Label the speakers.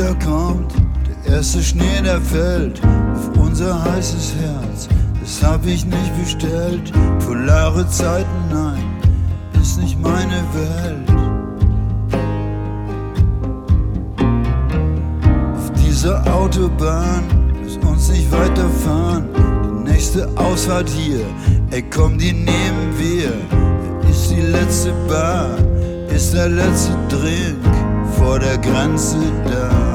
Speaker 1: Frühjahr kommt, der erste Schnee, der fällt auf unser heißes Herz. Das hab ich nicht bestellt. Polare Zeiten, nein, ist nicht meine Welt. Auf dieser Autobahn, lass uns nicht weiterfahren. Die nächste Ausfahrt hier, ey komm, die nehmen wir. Ist die letzte Bar, ist der letzte Drink vor der Grenze da.